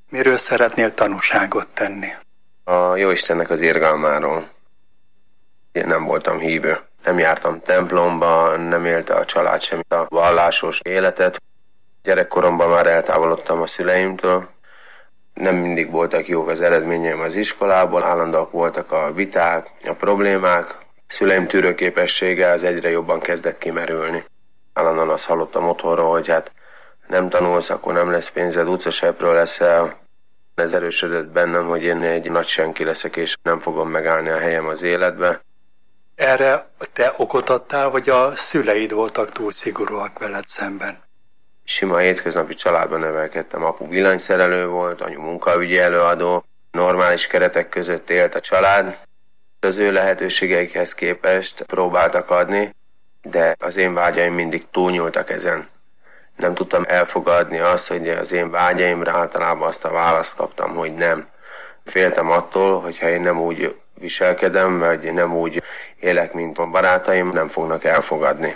Miről szeretnél tanúságot tenni? A Jóistennek az irgalmáról. Én nem voltam hívő. Nem jártam templomba, nem élte a család sem a vallásos életet. Gyerekkoromban már eltávolodtam a szüleimtől. Nem mindig voltak jók az eredményeim az iskolából, állandóak voltak a viták, a problémák. Szüleim tűrőképessége az egyre jobban kezdett kimerülni. Állandóan azt hallottam otthonról, hogy hát nem tanulsz, akkor nem lesz pénzed, utcaseprő leszel. Ez erősödött bennem, hogy én egy nagy senki leszek, és nem fogom megállni a helyem az életbe. Erre te okot adtál, vagy a szüleid voltak túl szigorúak veled szemben? Sima hétköznapi családban nevelkedtem. Apu villanyszerelő volt, anyu munkaügyi előadó, normális keretek között élt a család. Az ő lehetőségeikhez képest próbáltak adni, de az én vágyaim mindig túlnyúltak ezen. Nem tudtam elfogadni azt, hogy az én vágyaimra általában azt a választ kaptam, hogy nem. Féltem attól, hogyha én nem úgy viselkedem, vagy nem úgy élek, mint a barátaim, nem fognak elfogadni.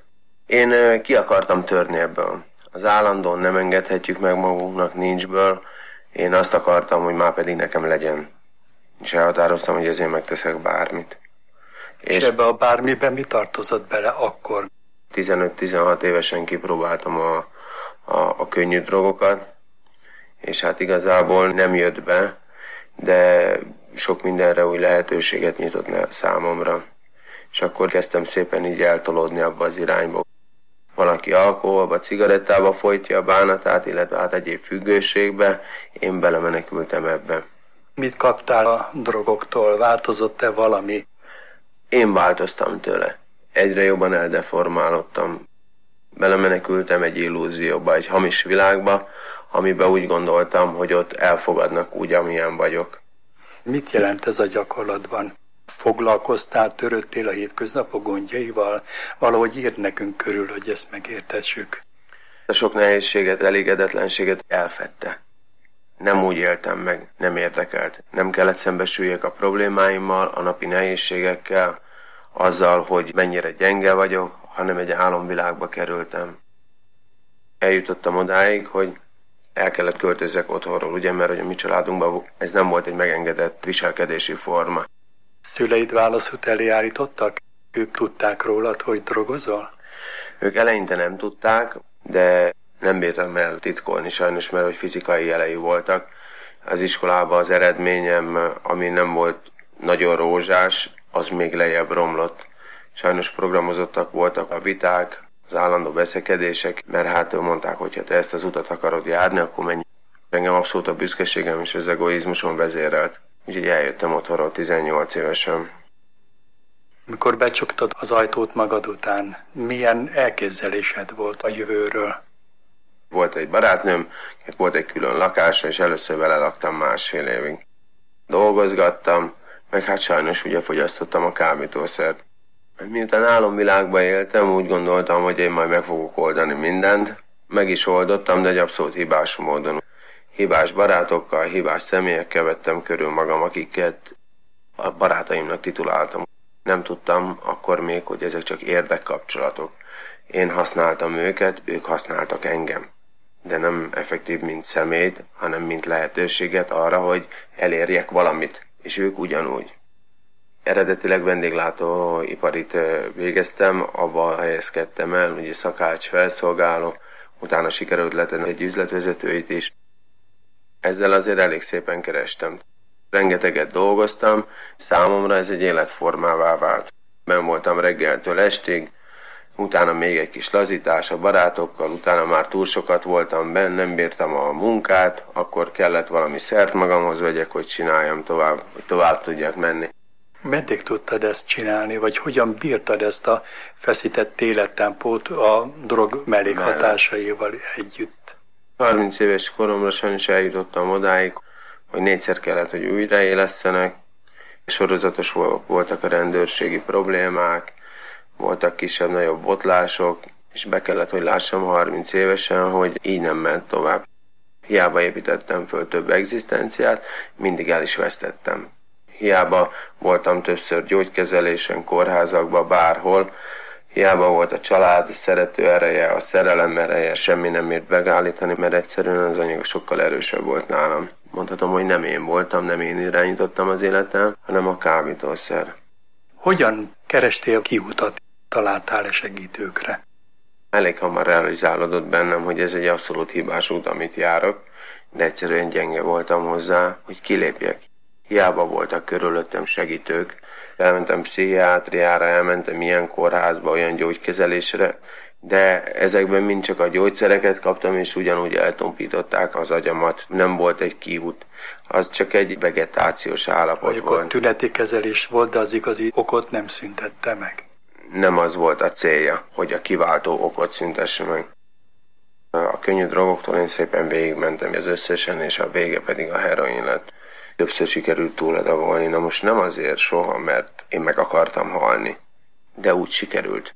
Én ki akartam törni ebből. Az állandóan nem engedhetjük meg magunknak, nincsből. Én azt akartam, hogy már pedig nekem legyen. És elhatároztam, hogy ezért megteszek bármit. És ebbe a bármiben mi tartozott bele akkor? 15-16 évesen kipróbáltam a könnyű drogokat, és hát igazából nem jött be, de sok mindenre új lehetőséget nyitott számomra. És akkor kezdtem szépen így eltolódni abba az irányba. Valaki alkoholba, cigarettába folytja a bánatát, illetve hát egyéb függőségbe, én belemenekültem ebbe. Mit kaptál a drogoktól? Változott-e valami? Én változtam tőle. Egyre jobban eldeformálódtam. Belemenekültem egy illúzióba, egy hamis világba, amiben úgy gondoltam, hogy ott elfogadnak úgy, amilyen vagyok. Mit jelent ez a gyakorlatban? Foglalkoztál, törődtél a hétköznapok gondjaival? Valahogy írd nekünk körül, hogy ezt megértessük. A sok nehézséget, elégedetlenséget elfedte. Nem úgy éltem meg, nem érdekelt. Nem kellett szembesüljek a problémáimmal, a napi nehézségekkel, azzal, hogy mennyire gyenge vagyok, hanem egy álomvilágba kerültem. Eljutottam odáig, hogy el kellett költözzek otthonról, ugye, mert hogy a mi családunkban ez nem volt egy megengedett viselkedési forma. Szüleid válaszút elé állítottak? Ők tudták rólad, hogy drogozol? Ők eleinte nem tudták, de nem bírtam el titkolni sajnos, mert hogy fizikai jelei voltak. Az iskolában az eredményem, ami nem volt nagyon rózsás, az még lejjebb romlott. Sajnos programozottak voltak a viták, az állandó veszekedések, mert hát mondták, hogy ha te ezt az utat akarod járni, akkor menj. Engem abszolút a büszkeségem és az egoizmuson vezérelt. Úgyhogy eljöttem otthonról 18 évesen. Mikor becsuktad az ajtót magad után, milyen elképzelésed volt a jövőről? Volt egy barátnőm, volt egy külön lakása, és először vele laktam 1,5 évig. Dolgozgattam, meg hát sajnos ugye fogyasztottam a kábítószert. Miután álomvilágban éltem, úgy gondoltam, hogy én majd meg fogok oldani mindent. Meg is oldottam, de egy abszolút hibás módon. Hibás barátokkal, hibás személyekkel vettem körül magam, akiket a barátaimnak tituláltam. Nem tudtam akkor még, hogy ezek csak érdekkapcsolatok. Én használtam őket, ők használtak engem. De nem effektív, mint személyt, hanem mint lehetőséget arra, hogy elérjek valamit. És ők ugyanúgy. Eredetileg vendéglátóiparit végeztem, abba helyezkedtem el, ugye szakács felszolgáló, utána sikerült letenni egy üzletvezetőit is. Ezzel azért elég szépen kerestem. Rengeteget dolgoztam, számomra ez egy életformává vált. Ben voltam reggeltől estig, utána még egy kis lazítás a barátokkal, utána már túl sokat voltam benn, nem bírtam a munkát, akkor kellett valami szert magamhoz vegyek, hogy csináljam tovább, hogy tovább tudjak menni. Meddig tudtad ezt csinálni, vagy hogyan bírtad ezt a feszített élettempót a drog mellékhatásaival együtt? 30 éves koromra sajnos eljutottam odáig, hogy 4-szer kellett, hogy újraélesszenek. Sorozatos voltak a rendőrségi problémák, voltak kisebb-nagyobb botlások, és be kellett, hogy lássam 30 évesen, hogy így nem ment tovább. Hiába építettem föl több egzisztenciát, mindig el is vesztettem. Hiába voltam többször gyógykezelésen, kórházakban, bárhol, Hiába volt a család szerető ereje, a szerelem ereje, semmi nem ért megállítani, mert egyszerűen az anyag sokkal erősebb volt nálam. Mondhatom, hogy nem én voltam, nem én irányítottam az életem, hanem a kábítószer. Hogyan kerestél kiutat, találtál-e segítőkre? Elég hamar realizálódott bennem, hogy ez egy abszolút hibás út, amit járok, de egyszerűen gyenge voltam hozzá, hogy kilépjek. Hiába voltak körülöttem segítők, elmentem pszichiátriára, elmentem ilyen kórházba, olyan gyógykezelésre, de ezekben mind csak a gyógyszereket kaptam, és ugyanúgy eltompították az agyamat. Nem volt egy kiút, az csak egy vegetációs állapot volt. Akkor tüneti kezelés volt, de az igazi okot nem szüntette meg. Nem az volt a célja, hogy a kiváltó okot szüntesse meg. A könnyű drogoktól én szépen végigmentem az összesen, és a vége pedig a heroin lett. Többször sikerült túladagolni, na most nem azért soha, mert én meg akartam halni, de úgy sikerült.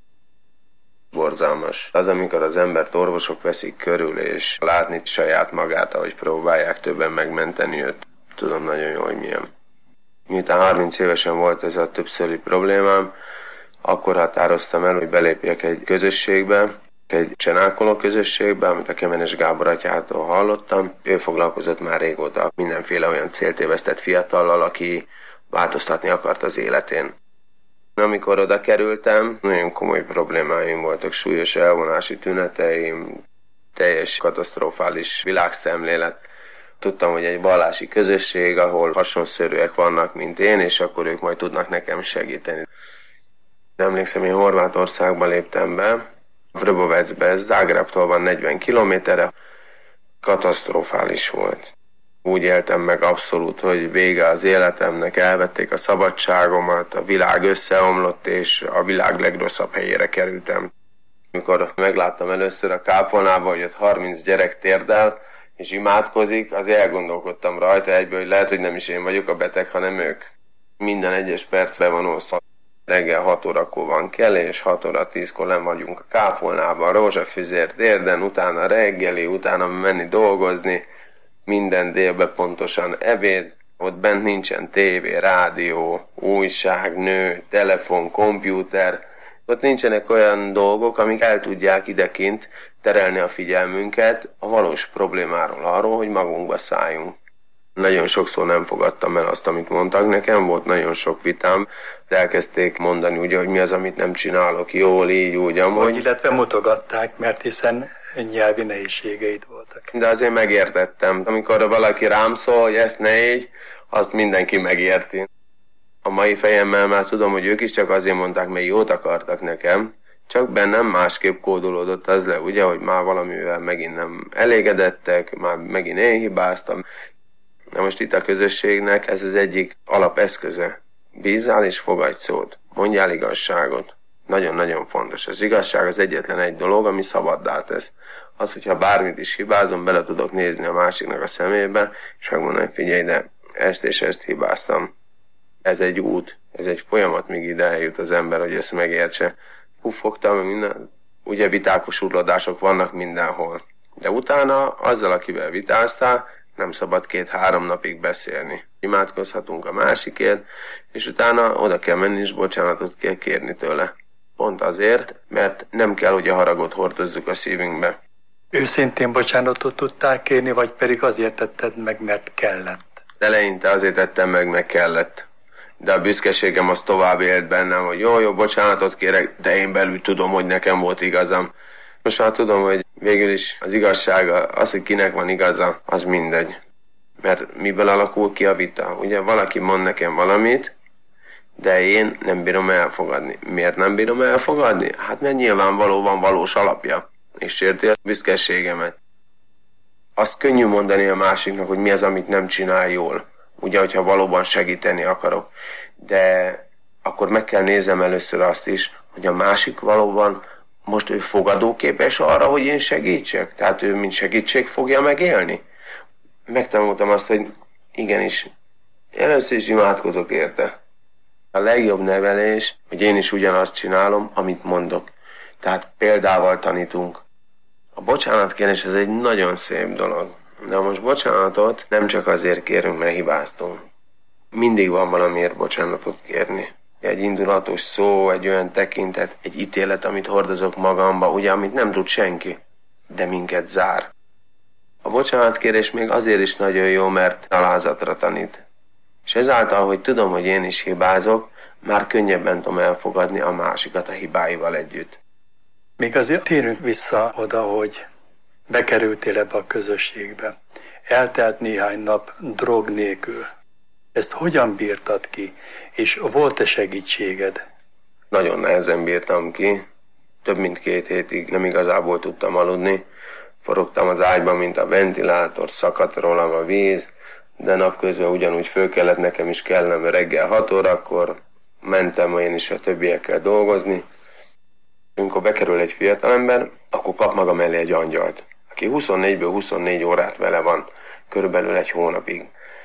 Borzalmas. Az, amikor az embert orvosok veszik körül, és látni saját magát, ahogy próbálják többen megmenteni őt, tudom nagyon jól, hogy milyen. Miután 30 évesen volt ez a többszöri problémám, akkor határoztam el, hogy belépjek egy közösségbe, egy csenálkoló közösségbe, amit a Kemenes Gábor atyától hallottam. Ő foglalkozott már régóta mindenféle olyan céltévesztett fiatallal, aki változtatni akart az életén. Amikor oda kerültem, nagyon komoly problémáim voltak, súlyos elvonási tüneteim, teljes katasztrofális világszemlélet. Tudtam, hogy egy vallási közösség, ahol hasonszörűek vannak, mint én, és akkor ők majd tudnak nekem segíteni. Emlékszem, én Horvátországba léptem be, Vrbovecbe, ez Zágrábtól van 40 kilométerre, katasztrofális volt. Úgy éltem meg abszolút, hogy vége az életemnek, elvették a szabadságomat, a világ összeomlott, és a világ legrosszabb helyére kerültem. Amikor megláttam először a kápolnába, hogy ott 30 gyerek térdel, és imádkozik, azért elgondolkodtam rajta egyből, hogy lehet, hogy nem is én vagyok a beteg, hanem ők. Minden egyes percbe van osztva. Reggel 6 órakor van kelés, 6 óra 10-kor nem vagyunk a kápolnában, rózsafüzér térden, utána reggeli, utána menni dolgozni, minden délben pontosan ebéd, ott bent nincsen tévé, rádió, újság, nő, telefon, kompjúter, ott nincsenek olyan dolgok, amik el tudják idekint terelni a figyelmünket a valós problémáról, arról, hogy magunkba szálljunk. Nagyon sokszor nem fogadtam el azt, amit mondtak nekem, volt nagyon sok vitám, de elkezdték mondani ugye, hogy mi az, amit nem csinálok jól, így, úgy, amúgy. Illetve mutogatták, mert hiszen nyelvi nehézségeid voltak. De azért megértettem. Amikor valaki rám szól, hogy ezt ne így, azt mindenki megérti. A mai fejemmel már tudom, hogy ők is csak azért mondták, mert jót akartak nekem, csak bennem másképp kódolódott az le, ugye, hogy már valamivel megint nem elégedettek, már megint én hibáztam. Na most itt a közösségnek ez az egyik alapeszköze. Bízzál és fogadj szót. Mondjál igazságot. Nagyon-nagyon fontos. Az igazság az egyetlen egy dolog, ami szabaddá tesz. Az, hogyha bármit is hibázom, bele tudok nézni a másiknak a szemébe, és megmondani, figyelj, de ezt és ezt hibáztam. Ez egy út, ez egy folyamat, míg ide eljut az ember, hogy ezt megértse. Puffogtam, minden. Ugye vitákos urlódások vannak mindenhol. De utána azzal, akivel vitáztál, nem szabad 2-3 napig beszélni. Imádkozhatunk a másikért, és utána oda kell menni, és bocsánatot kell kérni tőle. Pont azért, mert nem kell, hogy a haragot hordozzuk a szívünkbe. Őszintén bocsánatot tudtál kérni, vagy pedig azért tetted meg, mert kellett? Eleinte azért tettem meg, mert kellett. De a büszkeségem az tovább élt bennem, hogy jó, bocsánatot kérek, de én belül tudom, hogy nekem volt igazam. Most már tudom, hogy végül is az igazság, az, hogy kinek van igaza, az mindegy. Mert miből alakul ki a vita? Ugye valaki mond nekem valamit, de én nem bírom elfogadni. Miért nem bírom elfogadni? Hát mert nyilvánvalóan valós alapja, és sérti a büszkeségemet. Azt könnyű mondani a másiknak, hogy mi az, amit nem csinál jól. Ugye, hogyha valóban segíteni akarok. De akkor meg kell nézem először azt is, hogy a másik valóban most ő fogadóképes arra, hogy én segítsek? Tehát ő mint segítség fogja megélni? Megtanultam azt, hogy igenis, először is imádkozok érte. A legjobb nevelés, hogy én is ugyanazt csinálom, amit mondok. Tehát példával tanítunk. A bocsánatkérés ez egy nagyon szép dolog. De most bocsánatot nem csak azért kérünk, mert hibáztunk. Mindig van valamiért bocsánatot kérni. Egy indulatos szó, egy olyan tekintet, egy ítélet, amit hordozok magamba, ugye, amit nem tud senki, de minket zár. A bocsánatkérés még azért is nagyon jó, mert alázatra tanít. És ezáltal, hogy tudom, hogy én is hibázok, már könnyebben tudom elfogadni a másikat a hibáival együtt. Még azért térünk vissza oda, hogy bekerültél ebbe a közösségbe. Eltelt néhány nap drog nélkül. Ezt hogyan bírtad ki, és volt-e segítséged? Nagyon nehezen bírtam ki. Több mint 2 hétig nem igazából tudtam aludni. Forogtam az ágyban, mint a ventilátor, szakadt rólam a víz, de napközben ugyanúgy föl kellett nekem is kelnem reggel 6 órakor. Mentem én is a többiekkel dolgozni. Amikor bekerül egy fiatalember, akkor kap maga mellé egy angyalt, aki 24-ből 24 órát vele van, körülbelül 1 hónapig.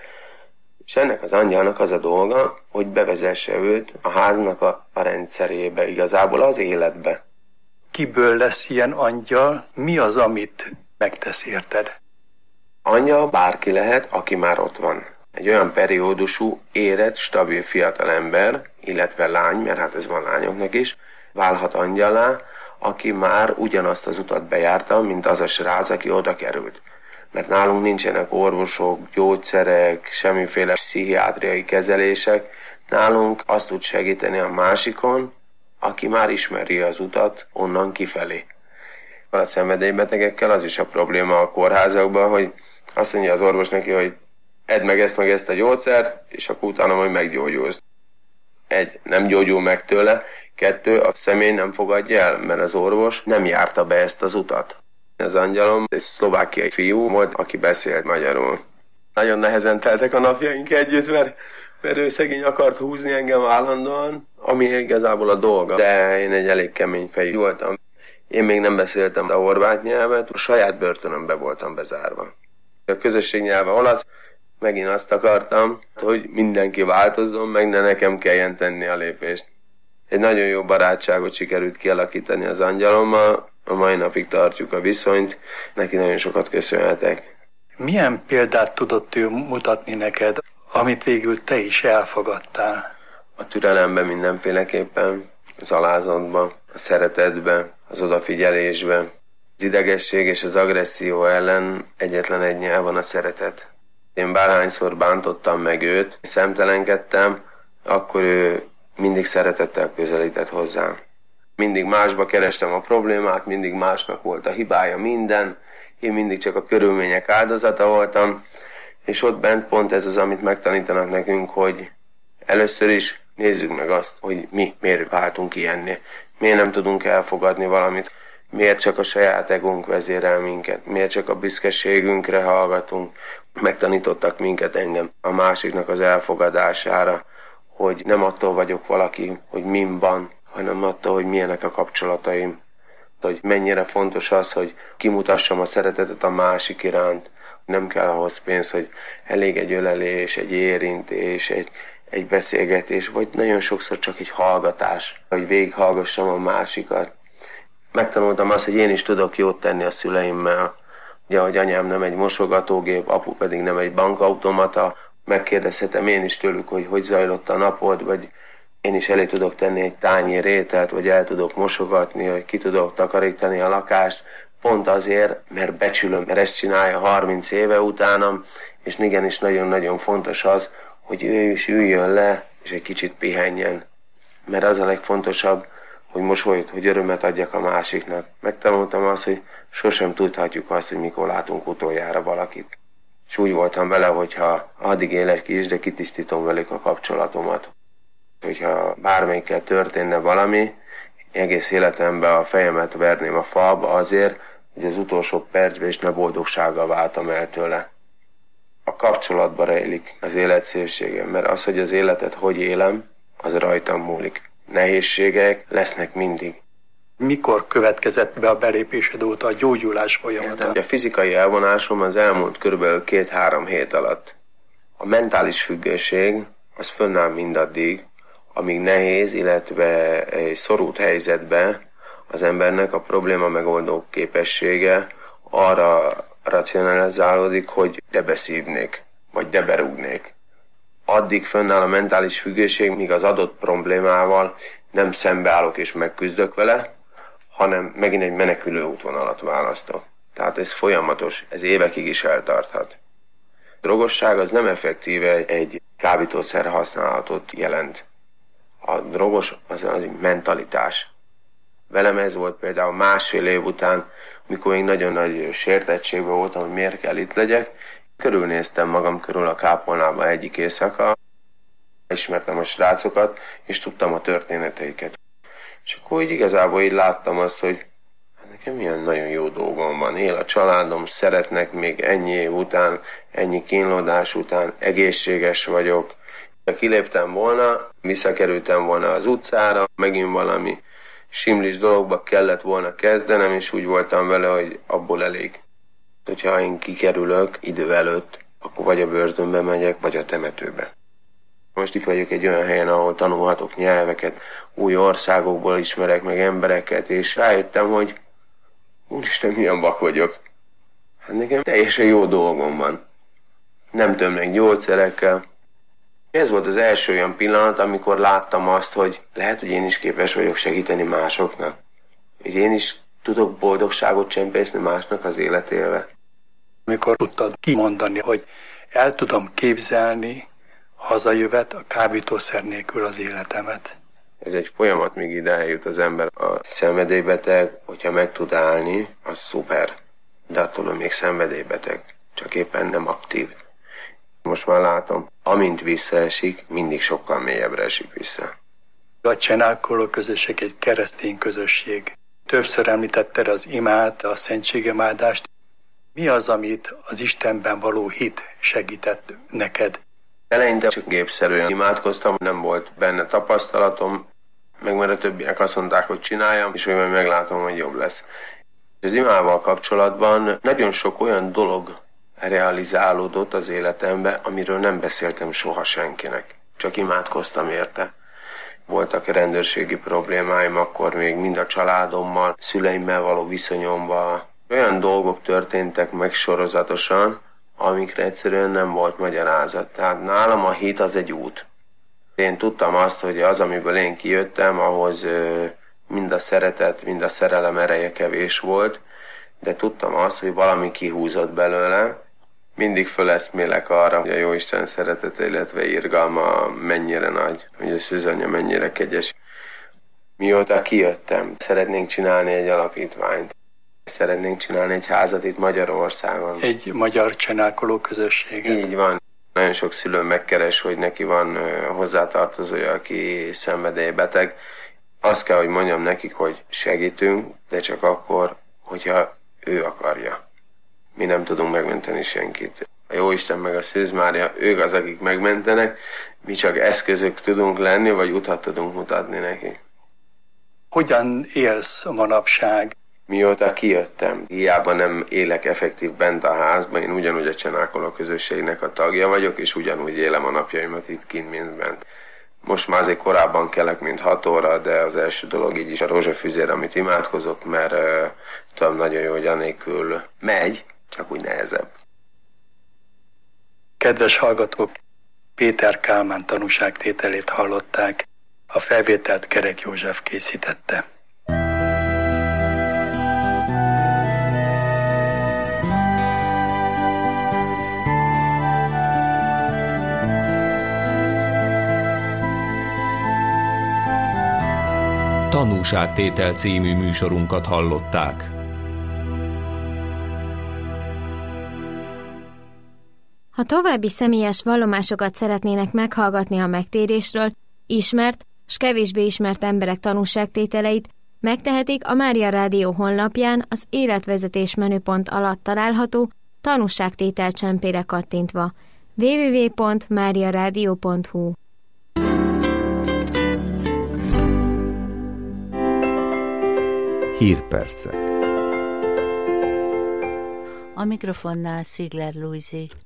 És ennek az angyalnak az a dolga, hogy bevezesse őt a háznak a rendszerébe, igazából az életbe. Kiből lesz ilyen angyal? Mi az, amit megtesz érted? Angyal bárki lehet, aki már ott van. Egy olyan periódusú, érett, stabil fiatalember, illetve lány, mert hát ez van lányoknak is, válhat angyalá, aki már ugyanazt az utat bejárta, mint az a srác, aki oda került. Mert nálunk nincsenek orvosok, gyógyszerek, semmiféle pszichiátriai kezelések. Nálunk azt tud segíteni a másikon, aki már ismeri az utat onnan kifelé. A szenvedélybetegekkel az is a probléma a kórházakban, hogy azt mondja az orvos neki, hogy edd meg ezt a gyógyszert, és akkor utána majd meggyógyulsz. 1. Nem gyógyul meg tőle, 2. A személy nem fogadja el, mert az orvos nem járta be ezt az utat. Az angyalom egy szlovákiai fiú volt, aki beszélt magyarul. Nagyon nehezen teltek a napjaink együtt, mert ő szegény akart húzni engem állandóan, ami igazából a dolga. De én egy elég kemény fejű voltam. Én még nem beszéltem a horvát nyelvet, a saját börtönömbe voltam bezárva. A közösség nyelve olasz, megint azt akartam, hogy mindenki változzon, meg ne nekem kelljen tenni a lépést. Egy nagyon jó barátságot sikerült kialakítani az angyalommal, a mai napig tartjuk a viszonyt, neki nagyon sokat köszönhetek. Milyen példát tudott ő mutatni neked, amit végül te is elfogadtál? A türelemben mindenféleképpen, az alázatban, a szeretetben, az odafigyelésben. Az idegesség és az agresszió ellen egyetlen egy nyelv van, a szeretet. Én bárhányszor bántottam meg őt, szemtelenkedtem, akkor ő mindig szeretettel közelített hozzám. Mindig másba kerestem a problémát, mindig másnak volt a hibája minden, én mindig csak a körülmények áldozata voltam, és ott bent pont ez az, amit megtanítanak nekünk, hogy először is nézzük meg azt, hogy mi miért váltunk ilyenné, miért nem tudunk elfogadni valamit, miért csak a saját egónk vezérel minket, miért csak a büszkeségünkre hallgatunk. Megtanítottak minket, engem a másiknak az elfogadására, hogy nem attól vagyok valaki, hogy min van, hanem attól, hogy milyenek a kapcsolataim. Hogy mennyire fontos az, hogy kimutassam a szeretetet a másik iránt. Nem kell ahhoz pénz, hogy elég egy ölelés, egy érintés, egy beszélgetés, vagy nagyon sokszor csak egy hallgatás, hogy végighallgassam a másikat. Megtanultam azt, hogy én is tudok jót tenni a szüleimmel. Ugye, hogy anyám nem egy mosogatógép, apu pedig nem egy bankautomata, megkérdezhetem én is tőlük, hogy zajlott a napod, vagy én is elé tudok tenni egy tányér ételt, vagy el tudok mosogatni, vagy ki tudok takarítani a lakást, pont azért, mert becsülöm, mert ezt csinálja 30 éve utánam, és igenis nagyon-nagyon fontos az, hogy ő is üljön le, és egy kicsit pihenjen. Mert az a legfontosabb, hogy mosolyt, hogy örömet adjak a másiknak. Megtanultam azt, hogy sosem tudhatjuk azt, hogy mikor látunk utoljára valakit. És úgy voltam vele, hogyha addig élek is, de kitisztítom velük a kapcsolatomat. Hogyha bármelyikkel történne valami, egész életemben a fejemet verném a falba azért, hogy az utolsó percben is ne boldogsággal váltam el tőle. A kapcsolatba rejlik az élet szépsége, mert az, hogy az életet hogy élem, az rajtam múlik. Nehézségek lesznek mindig. Mikor következett be a belépésed óta a gyógyulás folyamata? A fizikai elvonásom az elmúlt körülbelül 2-3 hét alatt. A mentális függőség az fönnáll mindaddig, amíg nehéz, illetve egy szorult helyzetben az embernek a probléma megoldó képessége arra racionalizálódik, hogy debeszívnék, vagy deberúgnék. addig fönnáll a mentális függőség, míg az adott problémával nem szembeállok és megküzdök vele, hanem megint egy menekülő útvonalat választok. Tehát ez folyamatos, ez évekig is eltarthat. A drogosság az nem effektíve egy kábítószer használatot jelent. A drogos az egy mentalitás. Velem ez volt például 1,5 év után, mikor még nagyon nagy sértettségben voltam, hogy miért kell itt legyek. Körülnéztem magam körül a kápolnában egyik éjszaka, ismertem a srácokat, és tudtam a történeteiket. És akkor így igazából így láttam azt, hogy nekem milyen nagyon jó dolgom van. Él a családom, szeretnek még ennyi év után, ennyi kínlódás után, egészséges vagyok. Ha kiléptem volna, visszakerültem volna az utcára, megint valami simlis dologba kellett volna kezdenem, és úgy voltam vele, hogy abból elég. Hogyha én kikerülök idő előtt, akkor vagy a börtönbe megyek, vagy a temetőbe. Most itt vagyok egy olyan helyen, ahol tanulhatok nyelveket, új országokból ismerek meg embereket, és rájöttem, hogy úristen, milyen vak vagyok. Hát nekem teljesen jó dolgom van. Nem tömnek gyógyszerekkel. Ez volt az első olyan pillanat, amikor láttam azt, hogy lehet, hogy én is képes vagyok segíteni másoknak. Hogy én is tudok boldogságot csempészni másnak az életébe. Amikor tudtad kimondani, hogy el tudom képzelni hazajövet a kábítószer nélkül az életemet. Ez egy folyamat, míg ide eljut az ember. A szenvedélybeteg, hogyha meg tud állni, az szuper. De attól még szenvedélybeteg, csak éppen nem aktív. Most már látom, amint visszaesik, mindig sokkal mélyebbre esik vissza. A Csenálkoló közösség egy keresztény közösség. Többször említetted az imát, a szentségemádást. Mi az, amit az Istenben való hit segített neked? Eleinte csak gépszerűen imádkoztam, nem volt benne tapasztalatom, meg mert a többiek azt mondták, hogy csináljam, és majd meglátom, hogy jobb lesz. Az imával kapcsolatban nagyon sok olyan dolog realizálódott az életembe, amiről nem beszéltem soha senkinek. Csak imádkoztam érte. Voltak rendőrségi problémáim akkor még mind a családommal, szüleimmel való viszonyomban. Olyan dolgok történtek meg sorozatosan, amikre egyszerűen nem volt magyarázat. Tehát nálam a hit az egy út. Én tudtam azt, hogy az, amiből én kijöttem, ahhoz mind a szeretet, mind a szerelem ereje kevés volt, de tudtam azt, hogy valami kihúzott belőle. Mindig föleszmélek arra, hogy a Jóisten szeretete, illetve irgalma mennyire nagy, hogy a szűzanyja mennyire kegyes. Mióta kijöttem, szeretnénk csinálni egy alapítványt. Szeretnénk csinálni egy házat itt Magyarországon. Egy magyar csenálkoló közösséget. Így van. Nagyon sok szülő megkeres, hogy neki van hozzátartozója, aki szenvedélybeteg. Azt kell, hogy mondjam nekik, hogy segítünk, de csak akkor, hogyha ő akarja. Mi nem tudunk megmenteni senkit. A Jóisten meg a Szűz Mária, ők az, akik megmentenek, mi csak eszközök tudunk lenni, vagy utat tudunk mutatni neki. Hogyan élsz manapság? Mióta kijöttem, hiába nem élek effektív bent a házban, én ugyanúgy a Csenálkoló közösségnek a tagja vagyok, és ugyanúgy élem a napjaimat itt kint, mint bent. Most már azért korábban kelek, mint 6 óra, de az első dolog így is a rózsafüzér, amit imádkozok, mert tudom nagyon jó, hogy anélkül megy, csak úgy nehezebb. Kedves hallgatók, Péter Kálmán tanúságtételét hallották, a felvételt Kerek József készítette. Tanúságtétel című műsorunkat hallották. Ha további személyes vallomásokat szeretnének meghallgatni a megtérésről, ismert s kevésbé ismert emberek tanúságtételeit, megtehetik a Mária Rádió honlapján az életvezetés menüpont alatt található tanúságtétel csempére kattintva. www.mariaradio.hu. Hírpercek. A mikrofonnál Szigler Lujzi.